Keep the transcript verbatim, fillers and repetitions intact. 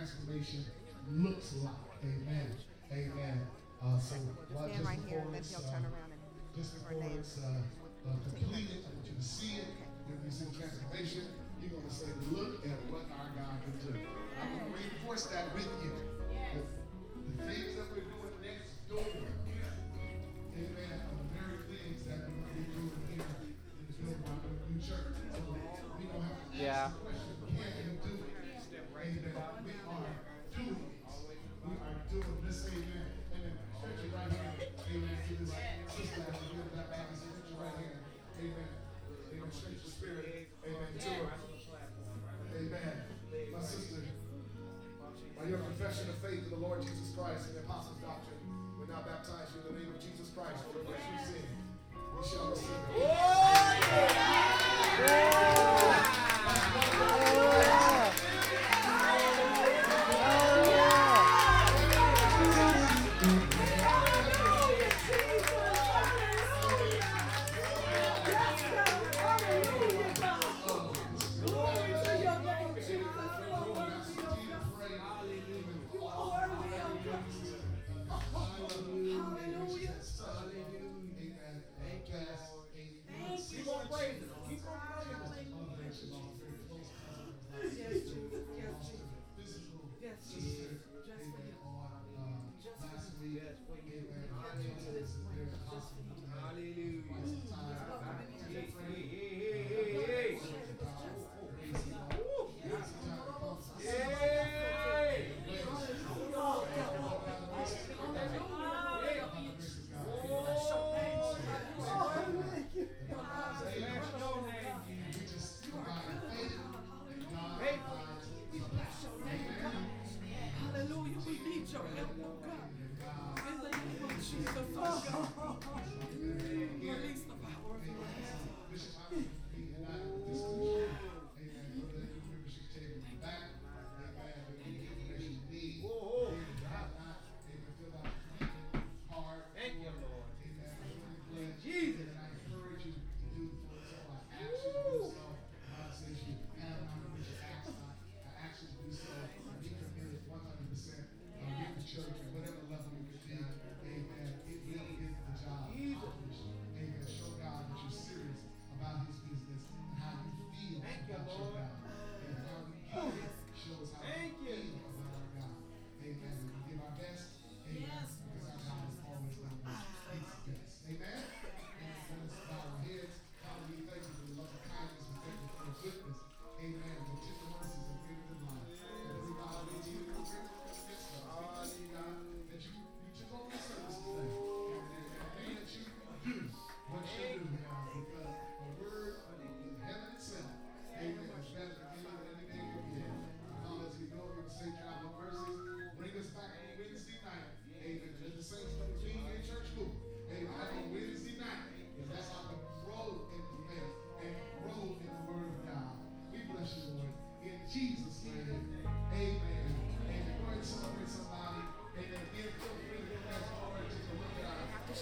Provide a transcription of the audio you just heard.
transformation looks like. Amen. Amen. Uh, so while just right here, before then it's, he'll uh, turn around and just before it's uh, uh, completed, I want you to see it. When you see the transformation, you're going to say, look at what our God can do. I'm going to reinforce that with you. The, the things that we're doing next door, amen, are the very things that we're going to be doing here in the building of the new church. So we don't have to ask Yeah. the question, can you do it? Amen. We are doing it. We are doing this, amen. Amen. Stretch your right hand, amen, to this sister as you give that back. Stretch your right hand, amen. Amen. Stretch your spirit, amen, to her. Amen. My sister, by your confession of faith in the Lord Jesus Christ and the apostles' doctrine, we now baptize you in the name of Jesus Christ. For the rest you sin, we shall receive it. Jesus.